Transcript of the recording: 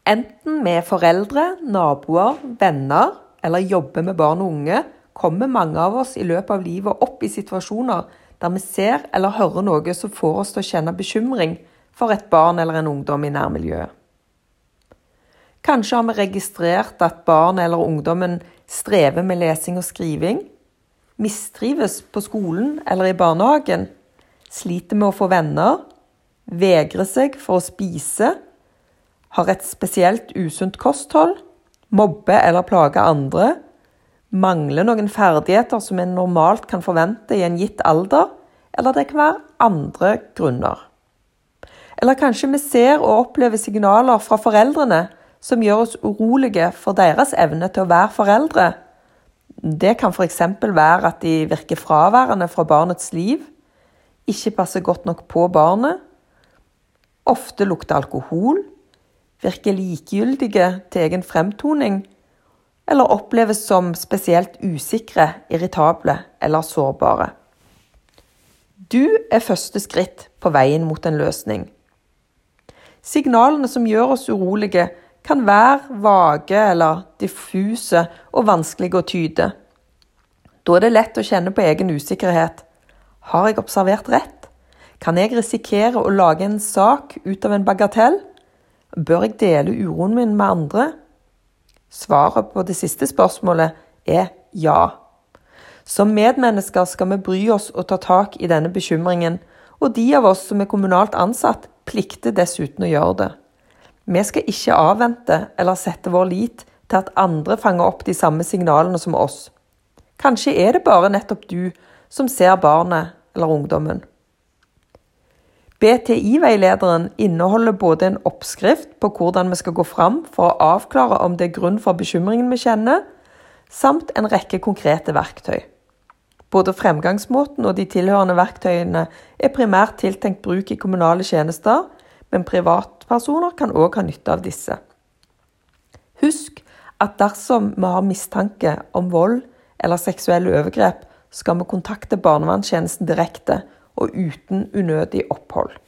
Enten med foreldre, naboer, venner eller jobber med barn og unge, kommer mange av oss i løpet av livet opp i situasjoner der vi ser eller hører noe som får oss til å kjenne bekymring for et barn eller en ungdom i nærmiljøet. Kanskje har vi registrert at barn eller ungdommen strever med lesing og skriving, mistrives på skolen eller i barnehagen, sliter med å få venner, vegrer seg for å spise, har et spesielt usunt kosthold, mobber eller plager andre, mangler noen ferdigheter som en normalt kan forvente i en gitt alder, eller det kan være andre grunner. Eller kanskje vi ser og opplever signaler fra foreldrene som gjør oss urolige for deres evne til å være foreldre. Det kan for eksempel være at de virker fraværende fra barnets liv, ikke passer godt nok på barnet, ofte lukter alkohol, virker likegyldige til egen fremtoning, eller oppleves som spesielt usikre, irritable eller sårbare. Du er første skritt på veien mot en løsning. Signalene som gjør oss urolige kan være vage eller diffuse og vanskelige å tyde. Da er det lett å kjenne på egen usikkerhet. Har jeg observert rett? Kan jeg risikere å lage en sak ut av en bagatell? Bør jeg dele uroen min med andre? Svaret på det siste spørsmålet er ja. Som medmennesker skal vi bry oss og ta tak i denne bekymringen, og de av oss som er kommunalt ansatt plikter dessuten å gjøre det. Vi skal ikke avvente eller sette vår lit til at andre fanger opp de samme signalene som oss. Kanskje er det bare nettopp du som ser barnet eller ungdommen. BTI-veilederen inneholder både en oppskrift på hvordan vi skal gå fram for å avklare om det er grunn for bekymringen vi kjenner, samt en rekke konkrete verktøy. Både fremgangsmåten og de tilhørende verktøyene er primært tiltenkt bruk i kommunale tjenester, men privatpersoner kan også ha nytte av disse. Husk at dersom vi har mistanke om vold eller seksuelle overgrep, skal vi kontakte barnevernstjenesten direkte og uten unødig opphold.